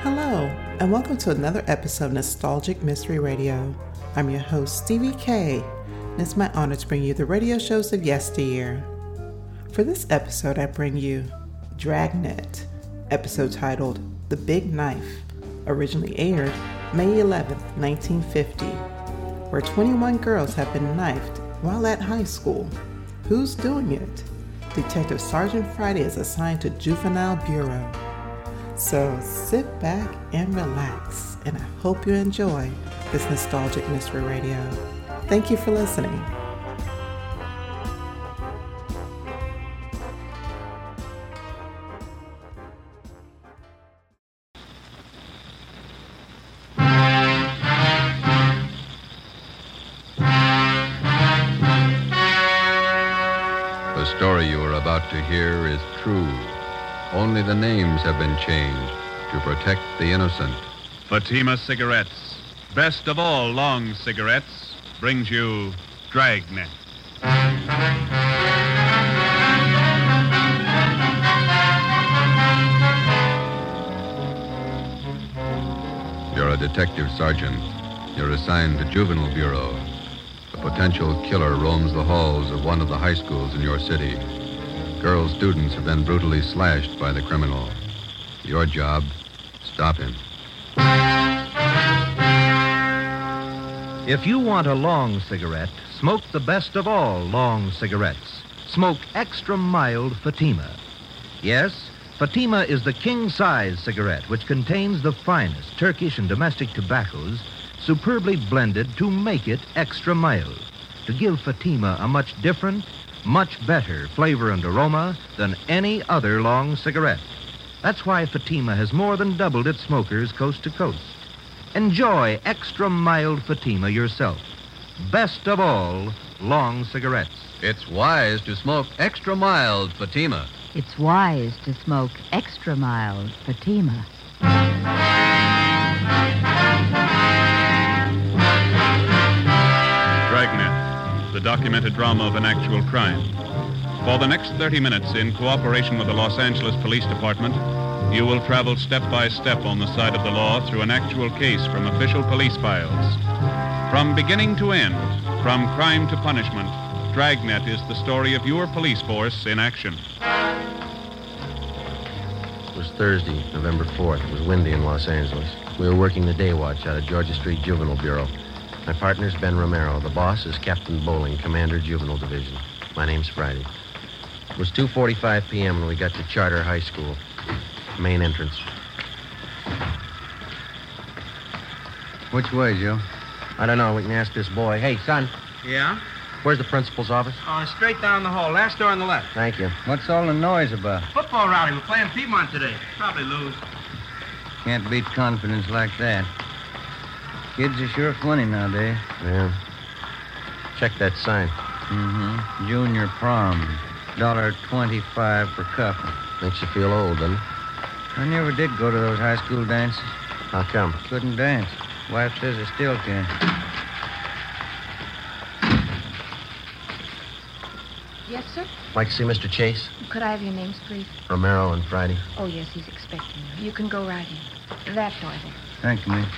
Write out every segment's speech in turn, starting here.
Hello, and welcome to another episode of Nostalgic Mystery Radio. I'm your host, Stevie K, and it's my honor to bring you the radio shows of yesteryear. For this episode, I bring you Dragnet, episode titled The Big Knife, originally aired May 11, 1950, where 21 girls have been knifed while at high school. Who's doing it? Detective Sergeant Friday is assigned to Juvenile Bureau. So sit back and relax, and I hope you enjoy this Nostalgic Mystery Radio. Thank you for listening. The story you are about to hear is true. Only the names have been changed to protect the innocent. Fatima Cigarettes, best of all long cigarettes, brings you Dragnet. You're a detective sergeant. You're assigned to Juvenile Bureau. A potential killer roams the halls of one of the high schools in your city. Girl students have been brutally slashed by the criminal. Your job, stop him. If you want a long cigarette, smoke the best of all long cigarettes. Smoke extra mild Fatima. Yes, Fatima is the king-size cigarette which contains the finest Turkish and domestic tobaccos superbly blended to make it extra mild, to give Fatima a much different, much better flavor and aroma than any other long cigarette. That's why Fatima has more than doubled its smokers coast to coast. Enjoy extra mild Fatima yourself. Best of all long cigarettes. It's wise to smoke extra mild Fatima. It's wise to smoke extra mild Fatima. Dragnet, the documented drama of an actual crime. For the next 30 minutes, in cooperation with the Los Angeles Police Department, you will travel step by step on the side of the law through an actual case from official police files. From beginning to end, from crime to punishment, Dragnet is the story of your police force in action. It was Thursday, November 4th. It was windy in Los Angeles. We were working the day watch out of Georgia Street Juvenile Bureau. My partner's Ben Romero. The boss is Captain Bowling, Commander Juvenile Division. My name's Friday. It was 2:45 p.m. when we got to Charter High School. Main entrance. Which way, Joe? I don't know. We can ask this boy. Hey, son, Yeah? where's the principal's office? Straight down the hall. Last door on the left. Thank you. What's all the noise about? Football rally. We're playing Piedmont today. Probably lose. Can't beat confidence like that. Kids are sure funny nowadays. Yeah. Check that sign. Mm-hmm. Junior prom. $1.25 per couple. Makes you feel old, doesn't it? I never did go to those high school dances. How come? Couldn't dance. Wife says I still can. Yes, sir? Like to see Mr. Chase? Could I have your names, please? Romero and Friday. Oh, yes, he's expecting you. You can go right in. That door there. Thank you, miss.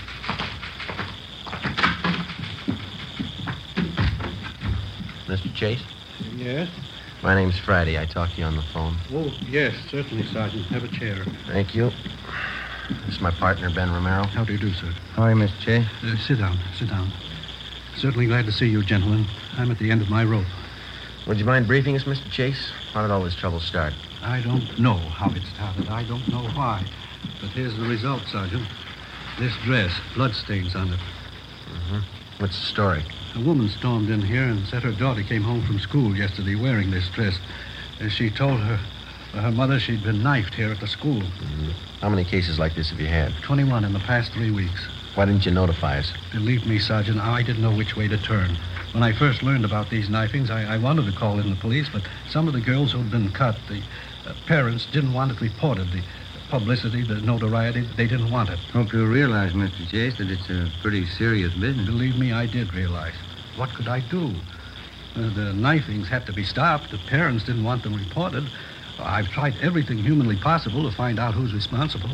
Mr. Chase? Yes? My name's Friday. I talked to you on the phone. Oh, yes, certainly, Sergeant. Have a chair. Thank you. This is my partner, Ben Romero. How do you do, sir? How are you, Mr. Chase? Sit down, sit down. Certainly glad to see you, gentlemen. I'm at the end of my rope. Would you mind briefing us, Mr. Chase? How did all this trouble start? I don't know how it started. I don't know why. But here's the result, Sergeant. This dress, bloodstains on it. Mm-hmm. What's the story? A woman stormed in here and said her daughter came home from school yesterday wearing this dress. She told her mother she'd been knifed here at the school. Mm-hmm. How many cases like this have you had? 21 in the past 3 weeks. Why didn't you notify us? Believe me, Sergeant, I didn't know which way to turn. When I first learned about these knifings, I wanted to call in the police, but some of the girls who'd been cut, the parents didn't want it reported. The publicity, the notoriety, they didn't want it. Hope you realize, Mr. Chase, that it's a pretty serious business. Believe me, I did realize. What could I do? The knifings had to be stopped. The parents didn't want them reported. I've tried everything humanly possible to find out who's responsible.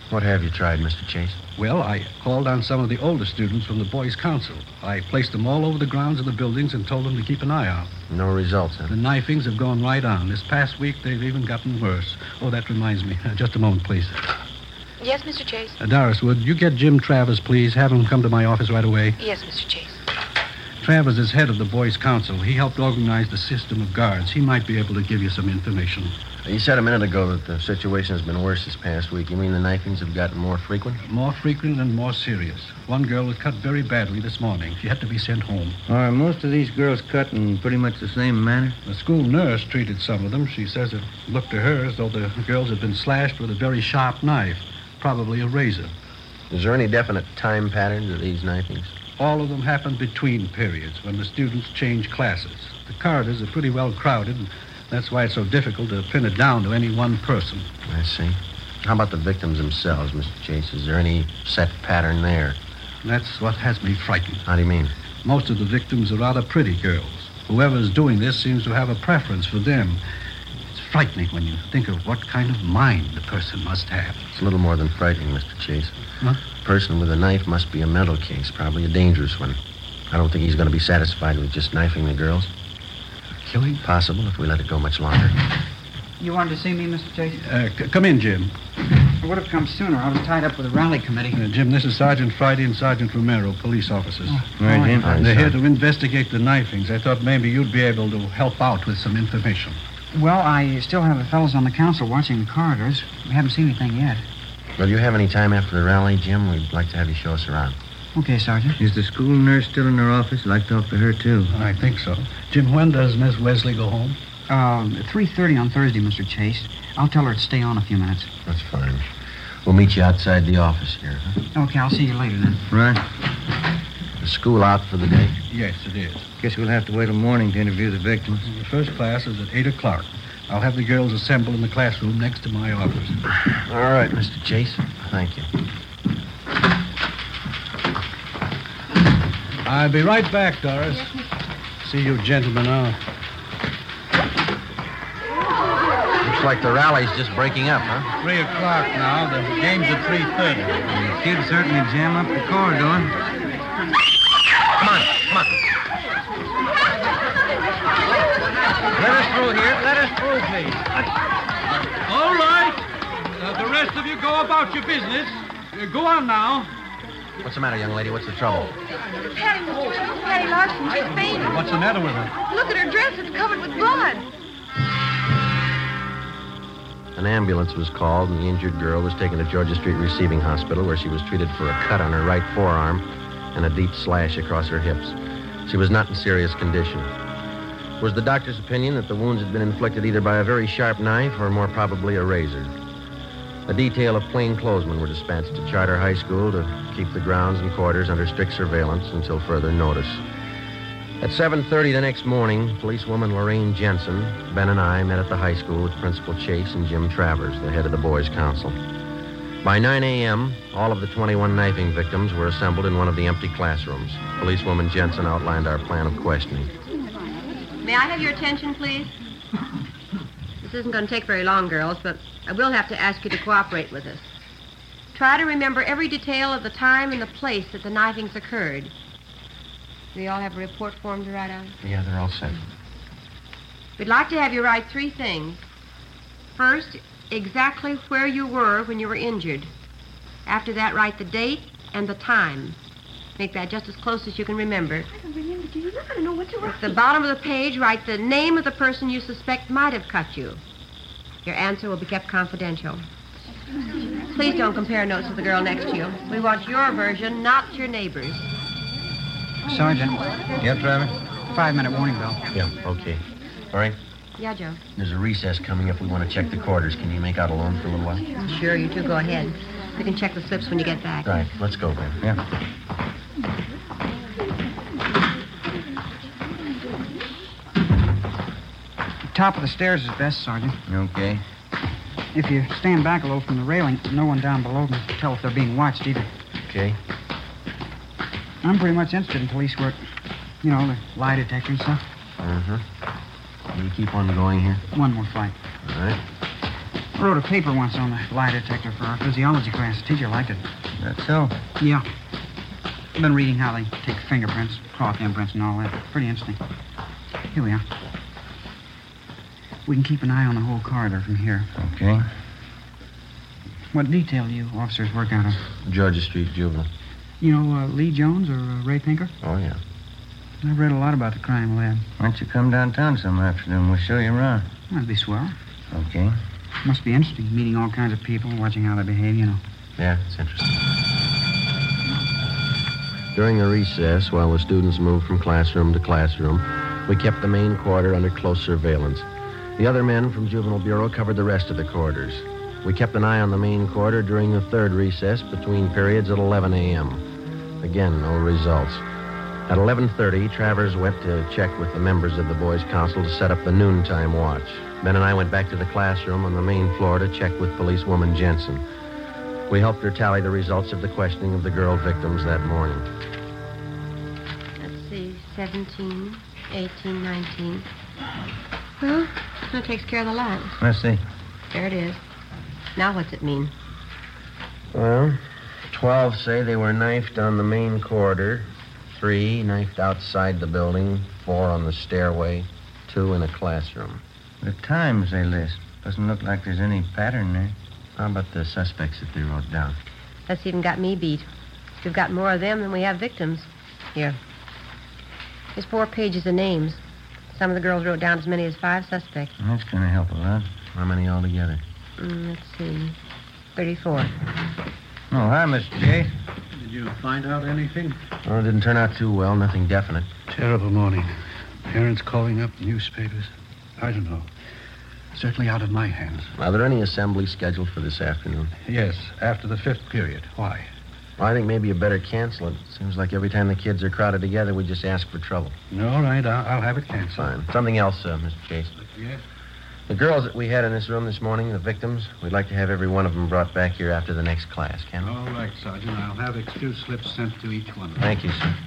What have you tried, Mr. Chase? Well, I called on some of the older students from the Boys' Council. I placed them all over the grounds of the buildings and told them to keep an eye out. No results, huh? The knifings have gone right on. This past week, they've even gotten worse. Oh, that reminds me. Just a moment, please. Yes, Mr. Chase? Doris, would you get Jim Travers, please? Have him come to my office right away. Yes, Mr. Chase. Travers is head of the Boys' Council. He helped organize the system of guards. He might be able to give you some information. You said a minute ago that the situation has been worse this past week. You mean the knifings have gotten more frequent? More frequent and more serious. One girl was cut very badly this morning. She had to be sent home. Are most of these girls cut in pretty much the same manner? The school nurse treated some of them. She says it looked to her as though the girls had been slashed with a very sharp knife, probably a razor. Is there any definite time pattern to these knifings? All of them happened between periods when the students change classes. The corridors are pretty well crowded, and that's why it's so difficult to pin it down to any one person. I see. How about the victims themselves, Mr. Chase? Is there any set pattern there? That's what has me frightened. How do you mean? Most of the victims are rather pretty girls. Whoever's doing this seems to have a preference for them. It's frightening when you think of what kind of mind the person must have. It's a little more than frightening, Mr. Chase. Huh? The person with a knife must be a mental case, probably a dangerous one. I don't think he's going to be satisfied with just knifing the girls. Killing? Possible if we let it go much longer. You wanted to see me, Mr. Chase? Come in, Jim. I would have come sooner. I was tied up with a rally committee. Jim, this is Sergeant Friday and Sergeant Romero, police officers. Right, Jim. They're here to investigate the knifings. I thought maybe you'd be able to help out with some information. Well, I still have the fellows on the council watching the corridors. We haven't seen anything yet. Well, you have any time after the rally, Jim? We'd like to have you show us around. Okay, Sergeant. Is the school nurse still in her office? I'd like to talk to her, too. I think so. Jim, when does Miss Wesley go home? 3:30 on Thursday, Mr. Chase. I'll tell her to stay on a few minutes. That's fine. We'll meet you outside the office here, huh? Okay, I'll see you later then. Right. Is school out for the day? Yes, it is. Guess we'll have to wait till morning to interview the victims. The first class is at 8 o'clock. I'll have the girls assemble in the classroom next to my office. All right, Mr. Chase. Thank you. I'll be right back, Doris. See you gentlemen out. Looks like the rally's just breaking up, huh? 3 o'clock now. The game's at 3:30. The kids certainly jam up the corridor. Come on, come on. Let us through here. Let us through, please. All right. The rest of you go about your business. Go on now. What's the matter, young lady? What's the trouble? Patty Larson, she's fainted. What's the matter with her? Look at her dress. It's covered with blood. An ambulance was called, and the injured girl was taken to Georgia Street Receiving Hospital, where she was treated for a cut on her right forearm and a deep slash across her hips. She was not in serious condition. It was the doctor's opinion that the wounds had been inflicted either by a very sharp knife or more probably a razor. A detail of plainclothesmen were dispatched to Charter High School to keep the grounds and quarters under strict surveillance until further notice. At 7:30 the next morning, policewoman Lorraine Jensen, Ben and I met at the high school with Principal Chase and Jim Travers, the head of the Boys' Council. By 9 a.m., all of the 21 knifing victims were assembled in one of the empty classrooms. Policewoman Jensen outlined our plan of questioning. May I have your attention, please? This isn't going to take very long, girls, but I will have to ask you to cooperate with us. Try to remember every detail of the time and the place that the knifings occurred. Do you all have a report form to write out? Yeah, they're all set. We'd like to have you write 3 things. First, exactly where you were when you were injured. After that, write the date and the time. Make that just as close as you can remember. I don't remember, do you? I don't know what to write. At the bottom of the page, write the name of the person you suspect might have cut you. Your answer will be kept confidential. Please don't compare notes with the girl next to you. We want your version, not your neighbor's. Sergeant. Yep, Travis? 5-minute warning bell. Yeah, okay. All right. Yeah, Joe. There's a recess coming up. We want to check the quarters. Can you make out alone for a little while? Sure, you two go ahead. We can check the slips when you get back. Right, let's go, Ben. Yeah. Top of the stairs is best, Sergeant. Okay. If you stand back a little from the railing, no one down below can tell if they're being watched either. Okay. I'm pretty much interested in police work. You know, the lie detector and stuff. Mm-hmm. Will you keep on going here? One more flight. All right. I wrote a paper once on the lie detector for our physiology class. The teacher liked it. That's so? Yeah. I've been reading how they take fingerprints, cloth imprints, and all that. Pretty interesting. Here we are. We can keep an eye on the whole corridor from here. Okay. What detail do you officers work out of? Georgia Street Juvenile. You know Lee Jones or Ray Pinker? Oh, yeah. I've read a lot about the crime lab. Why don't you come downtown some afternoon? We'll show you around. That'd be swell. Okay. Must be interesting, meeting all kinds of people, watching how they behave, you know. Yeah, it's interesting. During a recess, while the students moved from classroom to classroom, we kept the main corridor under close surveillance. The other men from Juvenile Bureau covered the rest of the corridors. We kept an eye on the main corridor during the third recess between periods at 11 a.m. Again, no results. At 11:30, Travers went to check with the members of the Boys' Council to set up the noontime watch. Ben and I went back to the classroom on the main floor to check with policewoman Jensen. We helped her tally the results of the questioning of the girl victims that morning. Let's see, 17, 18, 19. Well, that takes care of the lot. Let's see. There it is. Now what's it mean? Well, 12 say they were knifed on the main corridor, 3 knifed outside the building, 4 on the stairway, 2 in a classroom. The times they list. Doesn't look like there's any pattern there. How about the suspects that they wrote down? That's even got me beat. We've got more of them than we have victims. Here. There's 4 pages of names. Some of the girls wrote down as many as 5 suspects. That's going to help a lot. How many altogether? Let's see. 34. Oh, hi, Mr. J. Did you find out anything? Oh, it didn't turn out too well. Nothing definite. Terrible morning. Parents calling up newspapers. I don't know. Certainly out of my hands. Are there any assemblies scheduled for this afternoon? Yes, after the 5th period. Why? Well, I think maybe you better cancel it. Seems like every time the kids are crowded together, we just ask for trouble. All right, I'll have it canceled. Fine. Something else, Mr. Chase. Yes? The girls that we had in this room this morning, the victims, we'd like to have every one of them brought back here after the next class, can we? All right, Sergeant. I'll have excuse slips sent to each one of them. Thank you, sir.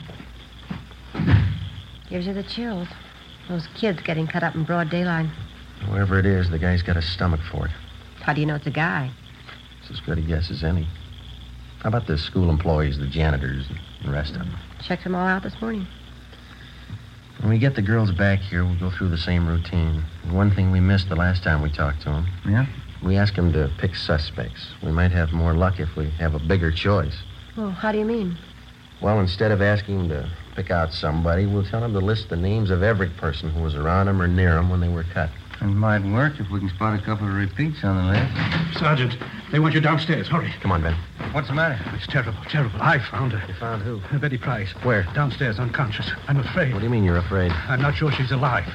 Gives you the chills. Those kids getting cut up in broad daylight. Whoever it is, the guy's got a stomach for it. How do you know it's a guy? It's as good a guess as any. How about the school employees, the janitors, and the rest of them? Checked them all out this morning. When we get the girls back here, we'll go through the same routine. And one thing we missed the last time we talked to them. Yeah? We asked them to pick suspects. We might have more luck if we have a bigger choice. Well, how do you mean? Well, instead of asking them to pick out somebody, we'll tell them to list the names of every person who was around them or near them when they were cut. It might work if we can spot a couple of repeats on the list. Sergeant, they want you downstairs. Hurry. Come on, Ben. What's the matter? It's terrible, terrible. I found her. You found who? Betty Price. Where? Downstairs, unconscious. I'm afraid. What do you mean you're afraid? I'm not sure she's alive.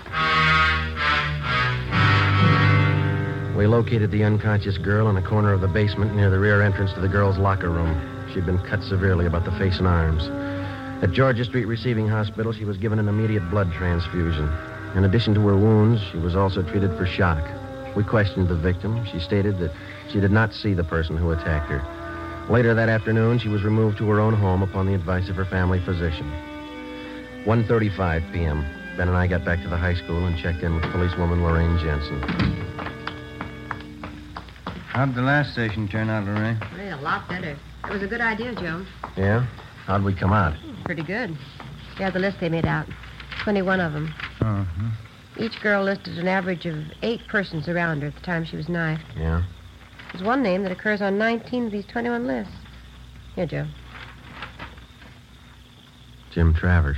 We located the unconscious girl in a corner of the basement near the rear entrance to the girls' locker room. She'd been cut severely about the face and arms. At Georgia Street Receiving Hospital, she was given an immediate blood transfusion. In addition to her wounds, she was also treated for shock. We questioned the victim. She stated that she did not see the person who attacked her. Later that afternoon, she was removed to her own home upon the advice of her family physician. 1:35 p.m. Ben and I got back to the high school and checked in with policewoman Lorraine Jensen. How'd the last station turn out, Lorraine? Really, a lot better. It was a good idea, Joe. Yeah? How'd we come out? Pretty good. Yeah, the list they made out. 21 of them. Uh-huh. Each girl listed an average of 8 persons around her at the time she was knifed. Yeah? There's one name that occurs on 19 of these 21 lists. Here, Joe. Jim Travers.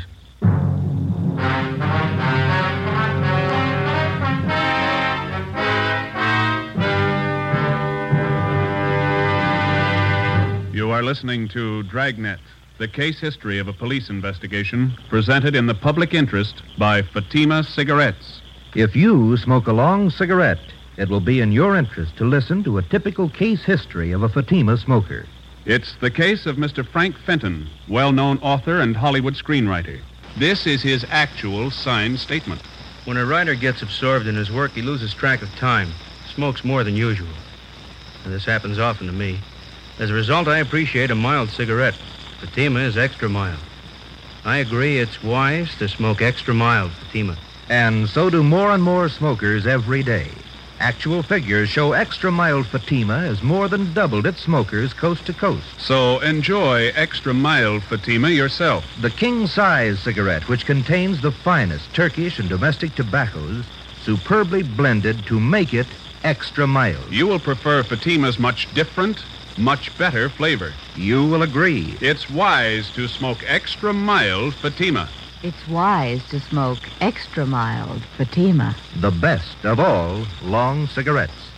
You are listening to Dragnet, the case history of a police investigation, presented in the public interest by Fatima Cigarettes. If you smoke a long cigarette, it will be in your interest to listen to a typical case history of a Fatima smoker. It's the case of Mr. Frank Fenton, well-known author and Hollywood screenwriter. This is his actual signed statement. When a writer gets absorbed in his work, he loses track of time, smokes more than usual. And this happens often to me. As a result, I appreciate a mild cigarette. Fatima is extra mild. I agree it's wise to smoke extra mild Fatima. And so do more and more smokers every day. Actual figures show Extra Mild Fatima has more than doubled its smokers coast to coast. So enjoy Extra Mild Fatima yourself. The king-size cigarette, which contains the finest Turkish and domestic tobaccos, superbly blended to make it extra mild. You will prefer Fatima's much different, much better flavor. You will agree. It's wise to smoke Extra Mild Fatima. It's wise to smoke Extra Mild Fatima. The best of all long cigarettes.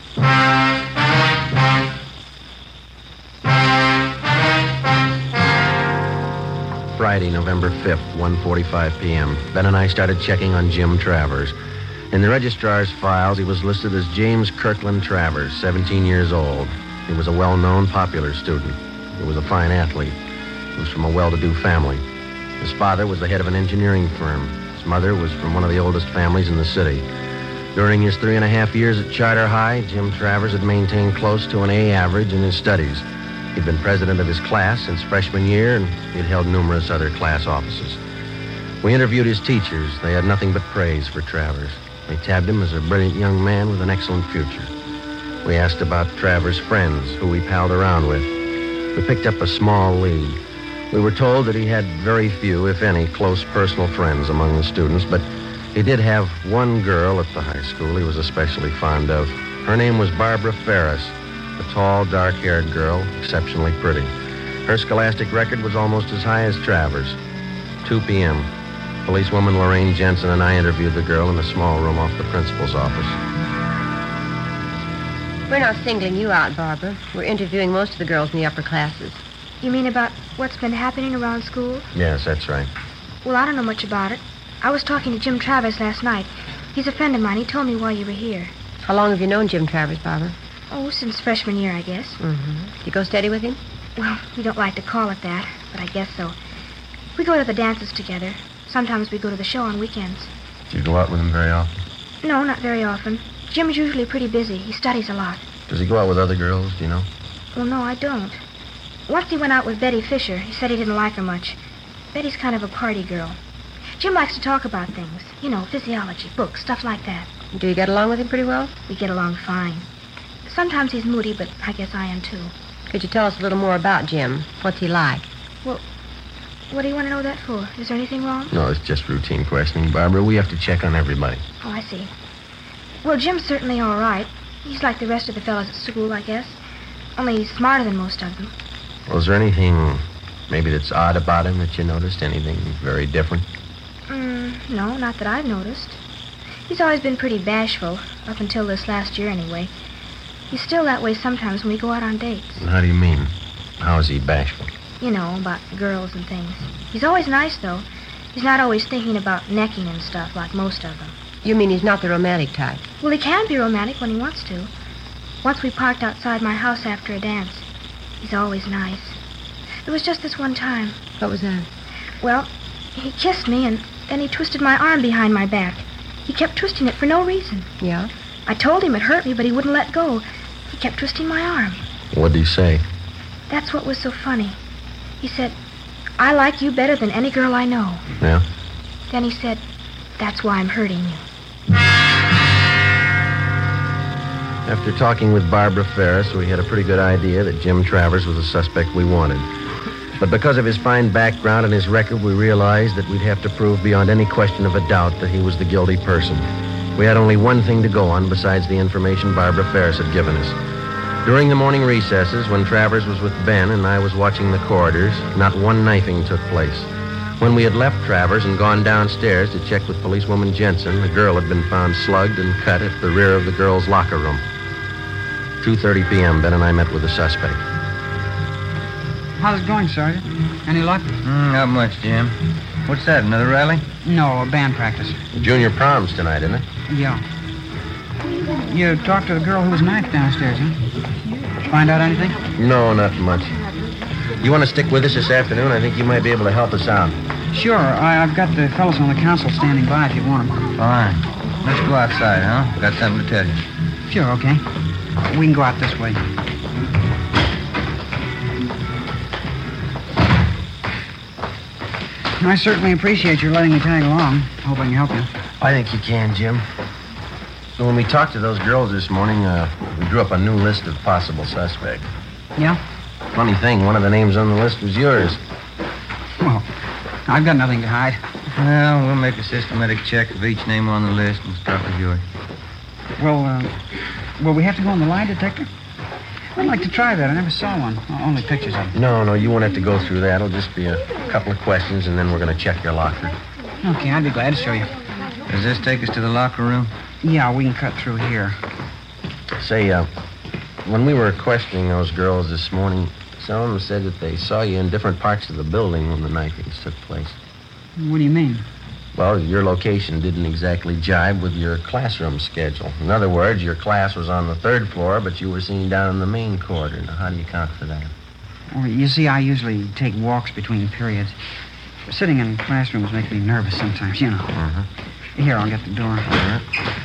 Friday, November 5th, 1:45 p.m. Ben and I started checking on Jim Travers. In the registrar's files, he was listed as James Kirkland Travers, 17 years old. He was a well-known, popular student. He was a fine athlete. He was from a well-to-do family. His father was the head of an engineering firm. His mother was from one of the oldest families in the city. During his 3.5 years at Charter High, Jim Travers had maintained close to an A average in his studies. He'd been president of his class since freshman year, and he'd held numerous other class offices. We interviewed his teachers. They had nothing but praise for Travers. They tabbed him as a brilliant young man with an excellent future. We asked about Travers' friends, who he palled around with. We picked up a small lead. We were told that he had very few, if any, close personal friends among the students, but he did have one girl at the high school he was especially fond of. Her name was Barbara Ferris, a tall, dark-haired girl, exceptionally pretty. Her scholastic record was almost as high as Travers. 2 p.m. Policewoman Lorraine Jensen and I interviewed the girl in a small room off the principal's office. We're not singling you out, Barbara. We're interviewing most of the girls in the upper classes. You mean about what's been happening around school? Yes, that's right. Well, I don't know much about it. I was talking to Jim Travers last night. He's a friend of mine. He told me why you were here. How long have you known Jim Travers, Barbara? Oh, since freshman year, I guess. Mm-hmm. You go steady with him? Well, we don't like to call it that, but I guess so. We go to the dances together. Sometimes we go to the show on weekends. Do you go out with him very often? No, not very often. Jim's usually pretty busy. He studies a lot. Does he go out with other girls, do you know? Well, no, I don't. Once he went out with Betty Fisher. He said he didn't like her much. Betty's kind of a party girl. Jim likes to talk about things. You know, physiology, books, stuff like that. Do you get along with him pretty well? We get along fine. Sometimes he's moody, but I guess I am, too. Could you tell us a little more about Jim? What's he like? Well, what do you want to know that for? Is there anything wrong? No, it's just routine questioning, Barbara. We have to check on everybody. Oh, I see. Well, Jim's certainly all right. He's like the rest of the fellas at school, I guess. Only he's smarter than most of them. Well, is there anything maybe that's odd about him that you noticed? Anything very different? No, not that I've noticed. He's always been pretty bashful, up until this last year anyway. He's still that way sometimes when we go out on dates. How do you mean? How is he bashful? You know, about girls and things. He's always nice, though. He's not always thinking about necking and stuff like most of them. You mean he's not the romantic type? Well, he can be romantic when he wants to. Once we parked outside my house after a dance. He's always nice. There was just this one time. What was that? Well, he kissed me, and then he twisted my arm behind my back. He kept twisting it for no reason. Yeah? I told him it hurt me, but he wouldn't let go. He kept twisting my arm. What did he say? That's what was so funny. He said, "I like you better than any girl I know." Yeah? Then he said, "That's why I'm hurting you." After talking with Barbara Ferris, we had a pretty good idea that Jim Travers was the suspect we wanted. But because of his fine background and his record, we realized that we'd have to prove beyond any question of a doubt that he was the guilty person. We had only one thing to go on besides the information Barbara Ferris had given us. During the morning recesses, when Travers was with Ben and I was watching the corridors, not one knifing took place. When we had left Travers and gone downstairs to check with policewoman Jensen, the girl had been found slugged and cut at the rear of the girls' locker room. 2:30 p.m., Ben and I met with the suspect. How's it going, Sergeant? Any luck? Not much, Jim. What's that, another rally? No, a band practice. Junior prom's tonight, isn't it? Yeah. You talked to the girl who was knifed downstairs, huh? Find out anything? No, not much. You want to stick with us this afternoon? I think you might be able to help us out. Sure. I've got the fellows on the council standing by if you want them. Fine. Let's go outside, huh? Got something to tell you. Sure, okay. We can go out this way. I certainly appreciate your letting me tag along. Hope I can help you. I think you can, Jim. When we talked to those girls this morning, we drew up a new list of possible suspects. Yeah? Funny thing, one of the names on the list was yours. Well, I've got nothing to hide. Well, we'll make a systematic check of each name on the list and start with yours. Well, we have to go on the lie detector? I'd like to try that. I never saw one. Only pictures of it. No, you won't have to go through that. It'll just be a couple of questions, and then we're going to check your locker. Okay, I'd be glad to show you. Does this take us to the locker room? Yeah, we can cut through here. Say, when we were questioning those girls this morning, some of them said that they saw you in different parts of the building when the knifings took place. What do you mean? Well, your location didn't exactly jibe with your classroom schedule. In other words, your class was on the 3rd floor, but you were seen down in the main corridor. Now, how do you account for that? Well, you see, I usually take walks between periods. Sitting in classrooms makes me nervous sometimes, you know. Mm-hmm. Here, I'll get the door. All right.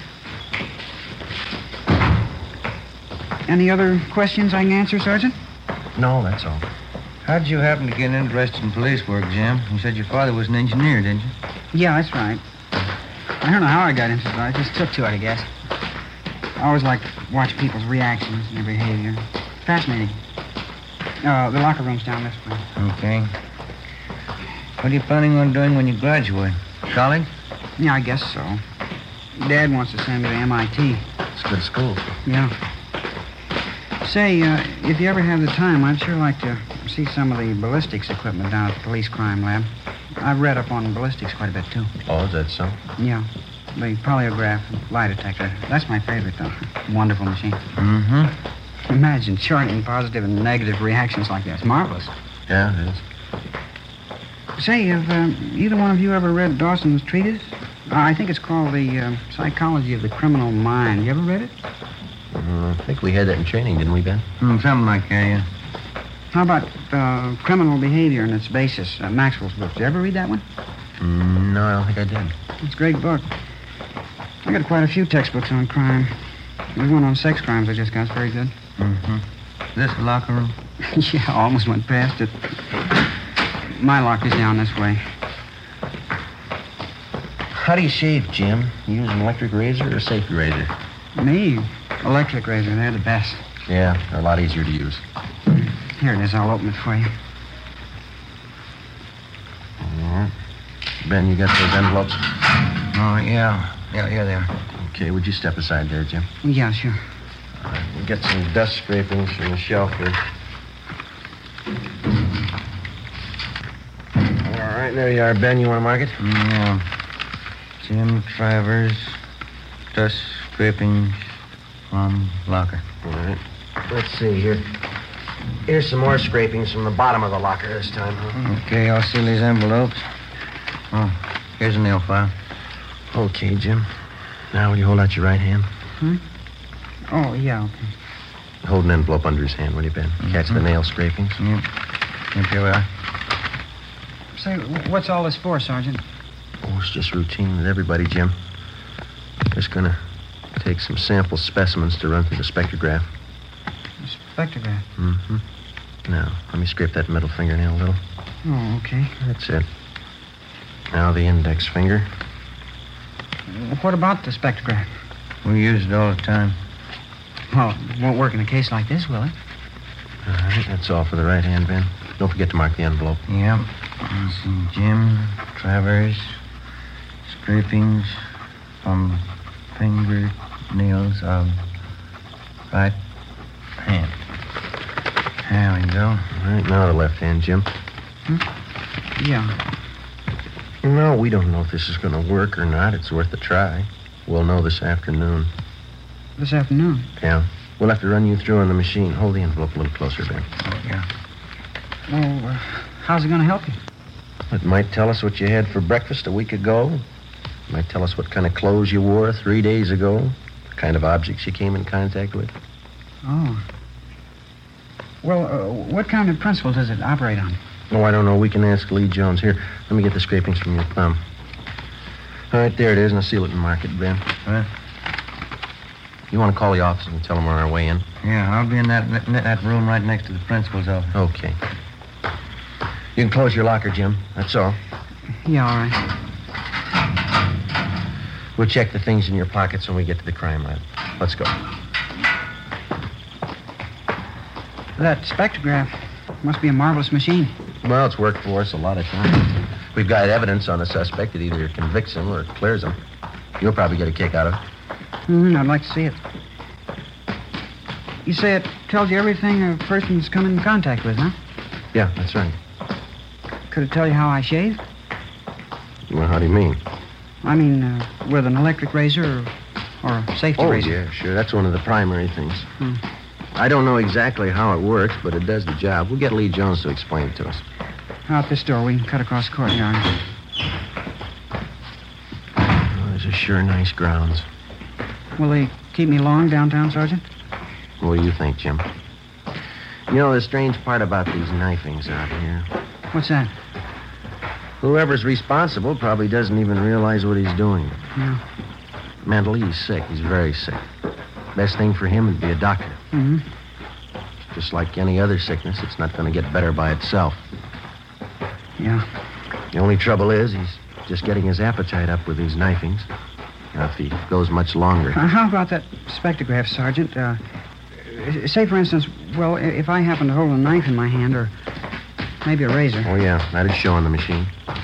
Any other questions I can answer, Sergeant? No, that's all. How'd you happen to get interested in police work, Jim? You said your father was an engineer, didn't you? Yeah, that's right. I don't know how I got into it. I just took to it, I guess. I always liked to watch people's reactions and their behavior. Fascinating. The locker room's down this way. Okay. What are you planning on doing when you graduate? College? Yeah, I guess so. Dad wants to send me to MIT. It's a good school. Yeah. Say, if you ever have the time, I'd sure like to see some of the ballistics equipment down at the police crime lab. I've read up on ballistics quite a bit, too. Oh, is that so? Yeah. The polygraph and lie detector. That's my favorite, though. Wonderful machine. Mm-hmm. Imagine charting positive and negative reactions like that. It's marvelous. Yeah, it is. Say, have either one of you ever read Dawson's treatise? I think it's called The Psychology of the Criminal Mind. You ever read it? I think we had that in training, didn't we, Ben? Something like that, yeah. How about Criminal Behavior and Its Basis, Maxwell's book? Did you ever read that one? No, I don't think I did. It's a great book. I got quite a few textbooks on crime. There's one on sex crimes I just got. It's very good. Mm-hmm. This the locker room? Yeah, I almost went past it. My locker's down this way. How do you shave, Jim? You use an electric razor or a safety razor? Me? Electric razor. They're the best. Yeah, they're a lot easier to use. Here it is. I'll open it for you. All right. Ben, you got those envelopes? Oh, yeah. Yeah, here they are. Okay, would you step aside there, Jim? Yeah, sure. All right, we'll get some dust scrapings from the shelf here. All right, there you are, Ben. You want to mark it? Yeah. Jim Travers, dust scrapings from locker. All right. Let's see here. Here's some more scrapings from the bottom of the locker this time, huh? Okay, I'll seal these envelopes. Oh, here's a nail file. Okay, Jim. Now, will you hold out your right hand? Oh, yeah, okay. Hold an envelope under his hand, will you, Ben? Catch the nail scrapings. Yep, here we are. Say, what's all this for, Sergeant? Oh, it's just routine with everybody, Jim. Just gonna take some sample specimens to run through the spectrograph. The spectrograph? Mm-hmm. Now, let me scrape that middle fingernail a little. Oh, okay. That's it. Now the index finger. What about the spectrograph? We use it all the time. Well, it won't work in a case like this, will it? All right, that's all for the right hand, Ben. Don't forget to mark the envelope. Yep. Let's see, Jim Travers, scrapings from fingernails of right hand. There we go. All right, now the left hand, Jim. Yeah. No, we don't know if this is going to work or not. It's worth a try. We'll know this afternoon. This afternoon? Yeah. We'll have to run you through on the machine. Hold the envelope a little closer, Ben. Oh, yeah. Well, how's it going to help you? It might tell us what you had for breakfast a week ago. It might tell us what kind of clothes you wore 3 days ago. The kind of objects you came in contact with. Oh. Well, what kind of principles does it operate on? Oh, I don't know. We can ask Lee Jones. Here, let me get the scrapings from your thumb. All right, there it is. Now seal it and mark it, Ben. Huh? You want to call the office and tell them we're on our way in? Yeah, I'll be in that room right next to the principal's office. Okay. You can close your locker, Jim. That's all. Yeah, all right. We'll check the things in your pockets when we get to the crime lab. Let's go. That spectrograph must be a marvelous machine. Well, it's worked for us a lot of times. We've got evidence on a suspect that either convicts him or clears him. You'll probably get a kick out of it. I'd like to see it. You say it tells you everything a person's come in contact with, huh? Yeah, that's right. Could it tell you how I shave? Well, how do you mean? I mean, with an electric razor or a safety razor. Oh, yeah, sure. That's one of the primary things. I don't know exactly how it works, but it does the job. We'll get Lee Jones to explain it to us. Out this door. We can cut across the courtyard. Oh, these are sure nice grounds. Will they keep me long downtown, Sergeant? What do you think, Jim? You know, the strange part about these knifings out here. What's that? Whoever's responsible probably doesn't even realize what he's doing. Yeah. Mentally, he's sick. He's very sick. Best thing for him would be a doctor. Mm-hmm. Just like any other sickness, it's not going to get better by itself. Yeah. The only trouble is he's just getting his appetite up with these knifings. Now, if he goes much longer... How about that spectrograph, Sergeant? Say, for instance, well, if I happen to hold a knife in my hand or maybe a razor. Oh, yeah. That'd show on the machine.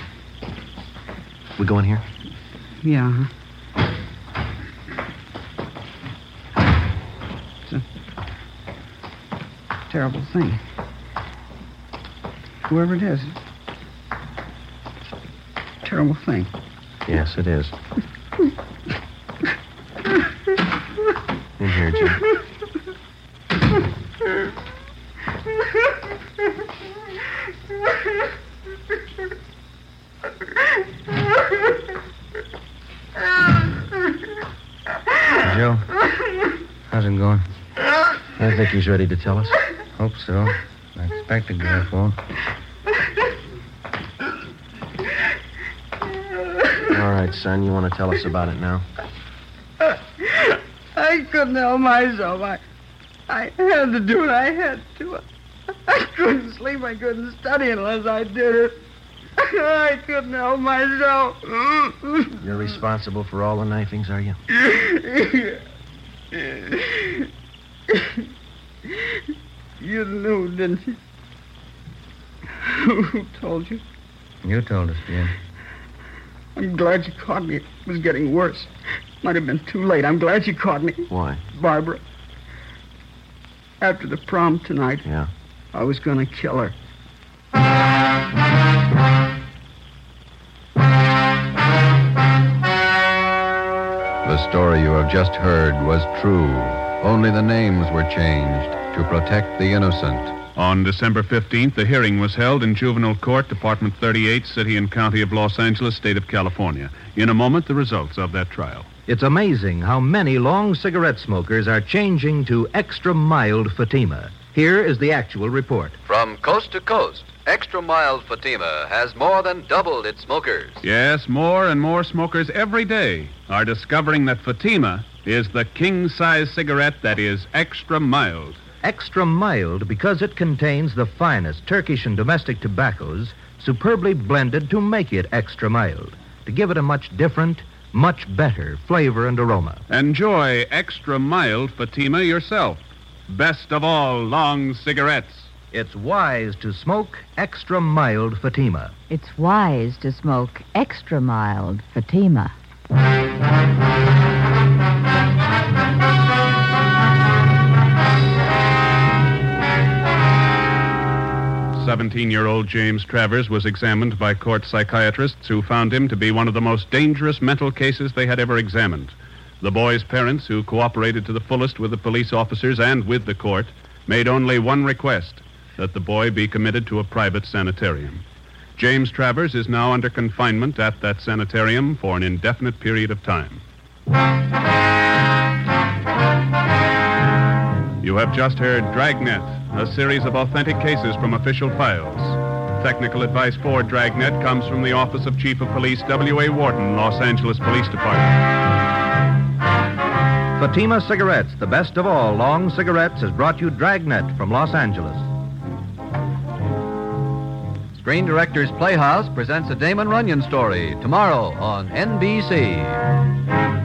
We go in here? Yeah. It's a terrible thing. Whoever it is, it's a terrible thing. Yes, it is. In here, Jim. Joe, how's it going? I think he's ready to tell us. Hope so. I expect the graph won't. All right, son, you want to tell us about it now? I couldn't help myself. I had to do it. I had to. I couldn't sleep. I couldn't study unless I did it. I couldn't help myself. You're responsible for all the knifings, are you? You knew, didn't you? Who told you? You told us, Jim. I'm glad you caught me. It was getting worse. Might have been too late. I'm glad you caught me. Why? Barbara. After the prom tonight, Yeah. I was going to kill her. The story you have just heard was true. Only the names were changed to protect the innocent. On December 15th, the hearing was held in Juvenile Court, Department 38, City and County of Los Angeles, State of California. In a moment, the results of that trial. It's amazing how many long cigarette smokers are changing to extra mild Fatima. Here is the actual report. From coast to coast, Extra Mild Fatima has more than doubled its smokers. Yes, more and more smokers every day are discovering that Fatima is the king-size cigarette that is extra mild. Extra mild because it contains the finest Turkish and domestic tobaccos superbly blended to make it extra mild, to give it a much different, much better flavor and aroma. Enjoy extra mild Fatima yourself. Best of all long cigarettes. It's wise to smoke extra mild Fatima. It's wise to smoke extra mild Fatima. 17-year-old James Travers was examined by court psychiatrists who found him to be one of the most dangerous mental cases they had ever examined. The boy's parents, who cooperated to the fullest with the police officers and with the court, made only one request, that the boy be committed to a private sanitarium. James Travers is now under confinement at that sanitarium for an indefinite period of time. You have just heard Dragnet, a series of authentic cases from official files. Technical advice for Dragnet comes from the Office of Chief of Police W.A. Wharton, Los Angeles Police Department. Fatima Cigarettes, the best of all long cigarettes, has brought you Dragnet from Los Angeles. Screen Directors Playhouse presents a Damon Runyon story tomorrow on NBC.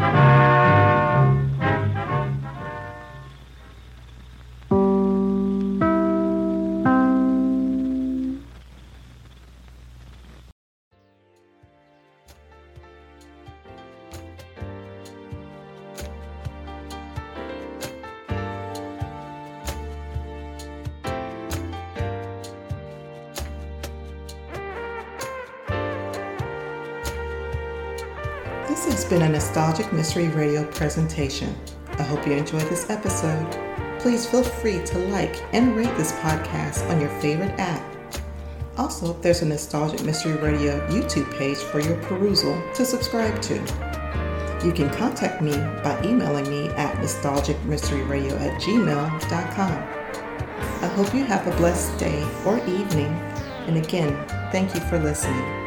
This has been a Nostalgic Mystery Radio presentation. I hope you enjoyed this episode. Please feel free to like and rate this podcast on your favorite app. Also, there's a Nostalgic Mystery Radio YouTube page for your perusal to subscribe to. You can contact me by emailing me at nostalgicmysteryradio@gmail.com. I hope you have a blessed day or evening. And again, thank you for listening.